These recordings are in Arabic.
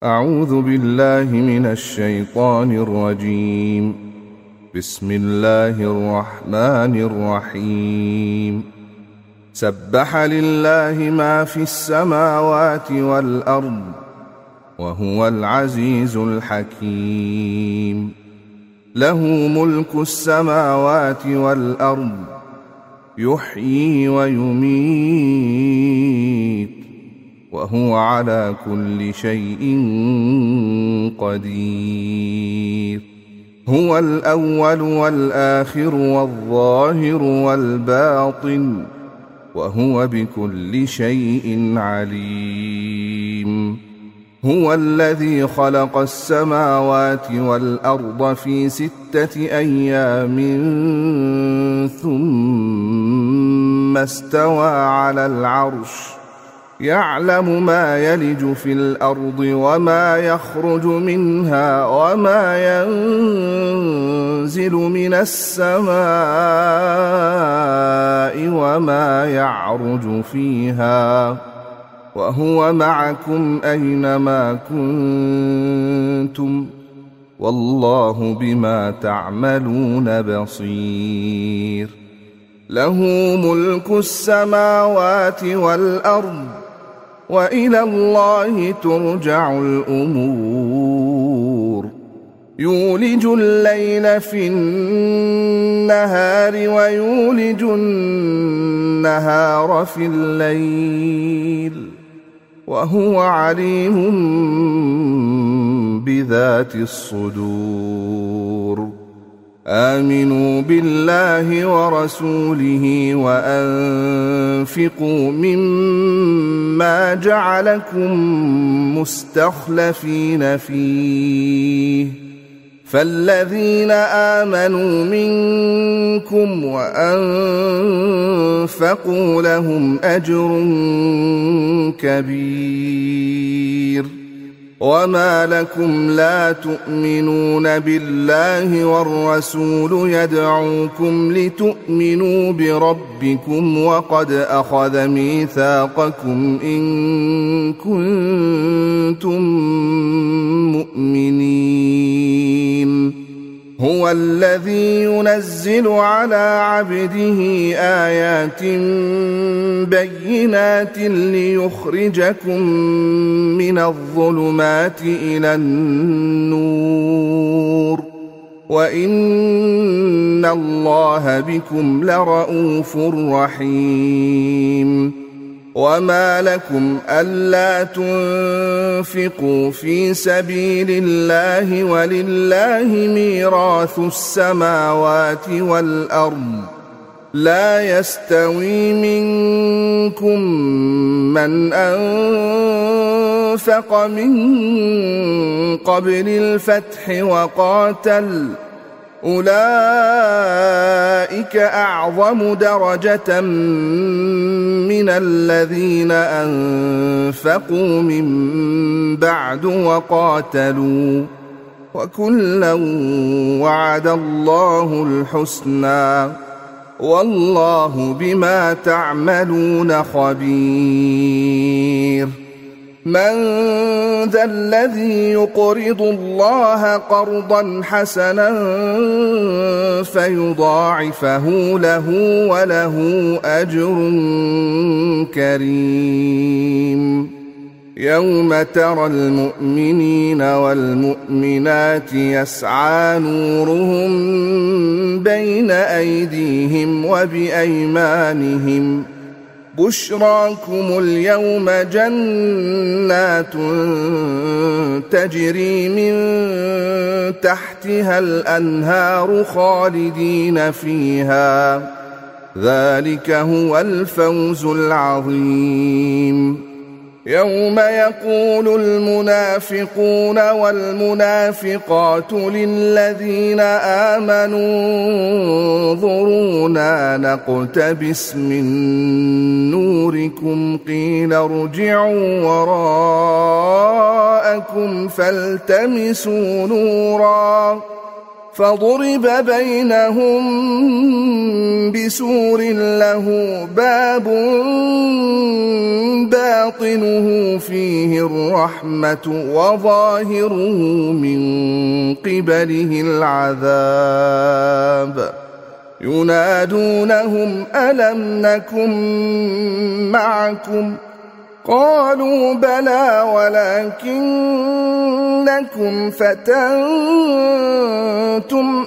أعوذ بالله من الشيطان الرجيم. بسم الله الرحمن الرحيم. سبح لله ما في السماوات والأرض وهو العزيز الحكيم. له ملك السماوات والأرض يحيي ويميت وهو على كل شيء قدير. هو الأول والآخر والظاهر والباطن وهو بكل شيء عليم. هو الذي خلق السماوات والأرض في 6 أيام ثم استوى على العرش يعلم ما يلج في الأرض وما يخرج منها وما ينزل من السماء وما يعرج فيها وهو معكم أينما كنتم والله بما تعملون بصير. له ملك السماوات والأرض وإلى الله ترجع الأمور. يولج الليل في النهار ويولج النهار في الليل وهو عليم بذات الصدور. آمنوا بالله ورسوله وأنفقوا مما جعلكم مستخلفين فيه فالذين آمنوا منكم وأنفقوا لهم أجر كبير. وما لكم لا تؤمنون بالله والرسول يدعوكم لتؤمنوا بربكم وقد أخذ ميثاقكم إن كنتم مؤمنين. هو الذي ينزل على عبده آيات بينات ليخرجكم من الظلمات إلى النور وإن الله بكم لرءوف رحيم. وما لكم ألا تنفقوا في سبيل الله ولله ميراث السماوات والأرض لا يستوي منكم من أنفق من قبل الفتح وقاتل أولئك أعظم درجة من الذين أنفقوا من بعد وقاتلوا وكلا وعد الله الحسنى والله بما تعملون خبير. من ذا الذي يقرض الله قرضا حسنا فيضاعفه له وله أجر كريم. يوم ترى المؤمنين والمؤمنات يسعى نورهم بين أيديهم وبأيمانهم بشراكم اليوم جنات تجري من تحتها الأنهار خالدين فيها ذلك هو الفوز العظيم. يوم يقول المنافقون والمنافقات للذين آمنوا انظرونا نقتبس من نوركم قيل ارجعوا وراءكم فالتمسوا نورا فضرب بينهم بسور له باب باطنه فيه الرحمة وظاهره من قبله العذاب ينادونهم ألم نكن معكم قالوا بلى ولكنكم فتنتم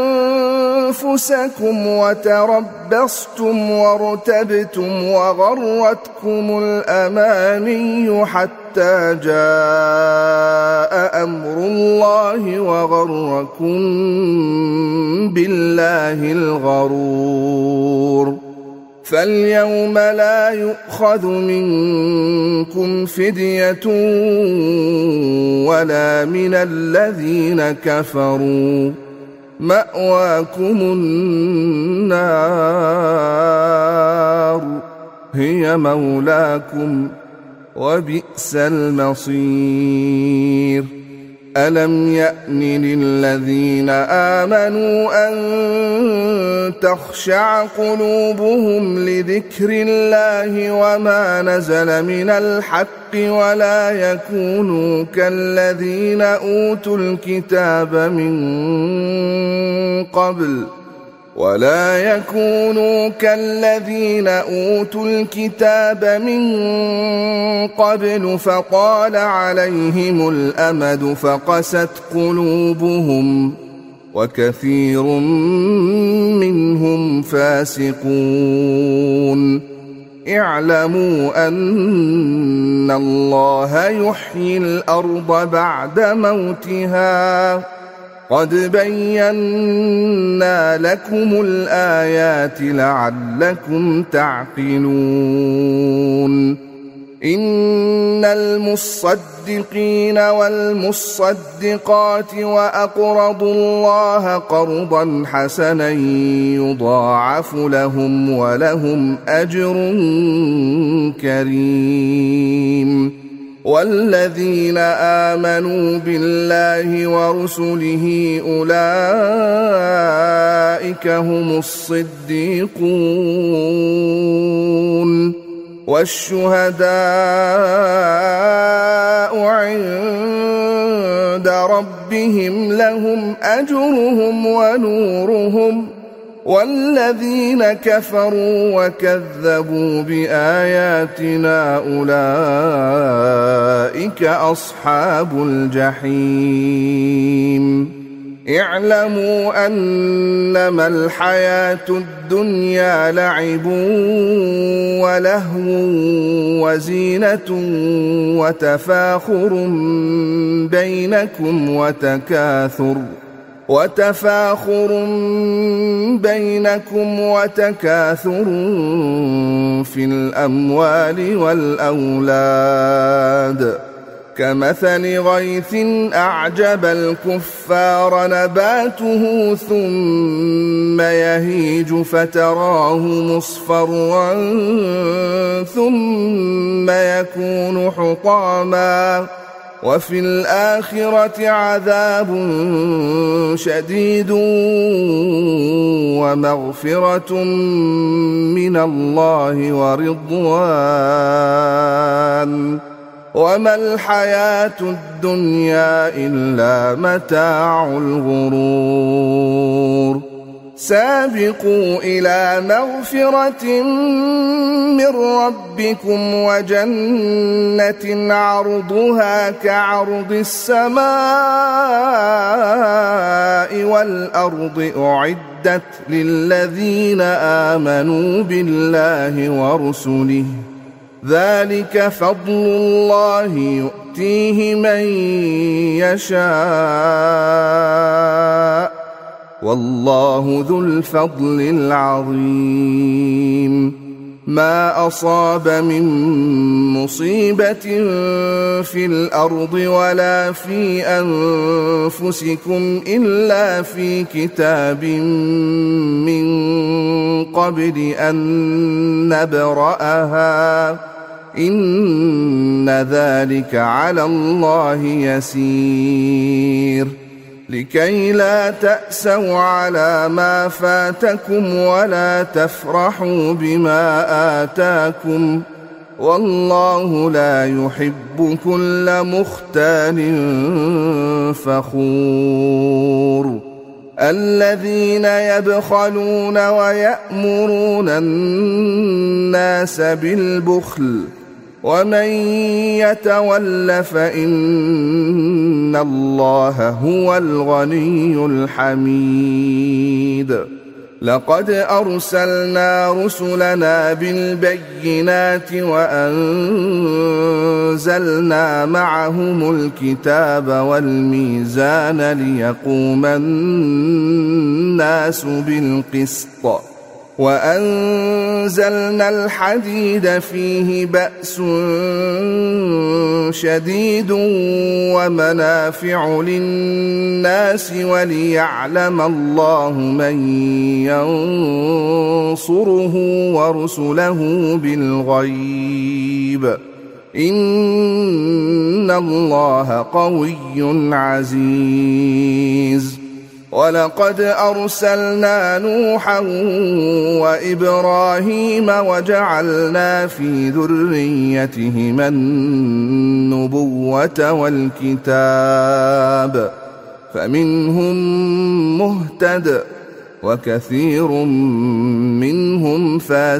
أنفسكم وتربصتم وارتبتم وغرتكم الأماني حتى جاء أمر الله وغركم بالله الغرور فاليوم لا يؤخذ منكم فدية ولا من الذين كفروا مأواكم النار هي مولاكم وبئس المصير ألم يأن للذين آمنوا أن تخشع قلوبهم لذكر الله وما نزل من الحق ولا يكونوا كالذين أوتوا الكتاب من قبل فطال عليهم الأمد فقست قلوبهم وكثير منهم فاسقون اعلموا أن الله يحيي الأرض بعد موتها قد بينا لكم الآيات لعلكم تعقلون إن المصدقين والمصدقات وأقرضوا الله قرضا حسنا يضاعف لهم ولهم أجر كريم والذين آمنوا بالله ورسله أولئك هم الصديقون والشهداء عند ربهم لهم أجرهم ونورهم والذين كفروا وكذبوا بآياتنا أولئك أصحاب الجحيم اعلموا أنما الحياة الدنيا لعب ولهو وزينة وتفاخر بينكم وتكاثر في الأموال والأولاد كمثل غيث أعجب الكفار نباته ثم يهيج فتراه مصفرا ثم يكون حطاما وفي الآخرة عذاب شديد ومغفرة من الله ورضوان وما الحياة الدنيا إلا متاع الغرور سابقوا إلى مغفرة من ربكم وجنة عرضها كعرض السماء والأرض أعدت للذين آمنوا بالله ورسله ذلك فضل الله يؤتيه من يشاء والله ذو الفضل العظيم ما أصاب من مصيبة في الأرض ولا في أنفسكم إلا في كتاب من قبل أن نبرأها إن ذلك على الله يسير لكي لا تأسوا على ما فاتكم ولا تفرحوا بما آتاكم والله لا يحب كل مختال فخور الذين يبخلون ويأمرون الناس بالبخل ومن يتول فإن الله هو الغني الحميد لقد أرسلنا رسلنا بالبينات وأنزلنا معهم الكتاب والميزان ليقوم الناس بالقسط وأنزلنا الحديد فيه بأس شديد ومنافع للناس وليعلم الله من ينصره ورسله بالغيب إن الله قوي عزيز ولقد أرسلنا نوحا وإبراهيم وجعلنا في ذريتهما النبوة والكتاب فمنهم مهتد وكثير منهم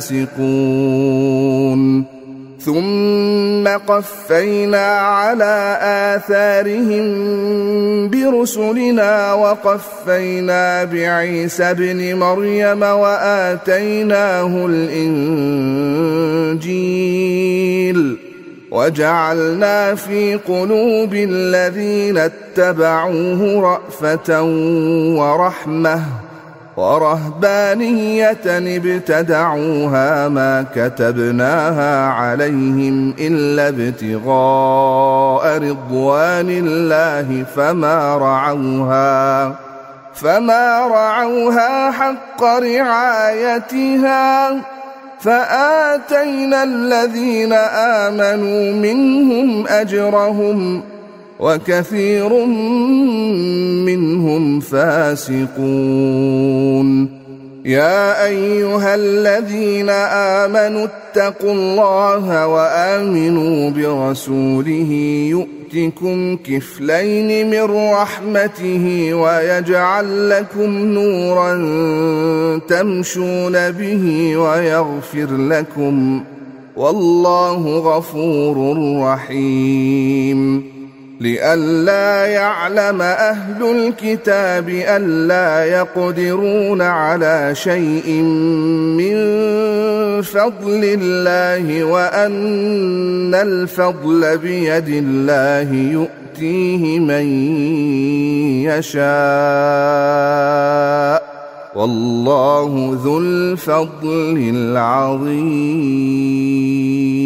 فاسقون ثم قفينا على آثارهم برسلنا وقفينا بعيسى ابن مريم وآتيناه الإنجيل وجعلنا في قلوب الذين اتبعوه رأفة ورحمة ورهبانية ابتدعوها ما كتبناها عليهم إلا ابتغاء رضوان الله فما رعوها حق رعايتها فآتينا الذين آمنوا منهم أجرهم وكثير منهم فاسقون يا أيها الذين آمنوا اتقوا الله وآمنوا برسوله يؤتكم كفلين من رحمته ويجعل لكم نورا تمشون به ويغفر لكم والله غفور رحيم لئلا يعلم أهل الكتاب ألا يقدرون على شيء من فضل الله وأن الفضل بيد الله يؤتيه من يشاء والله ذو الفضل العظيم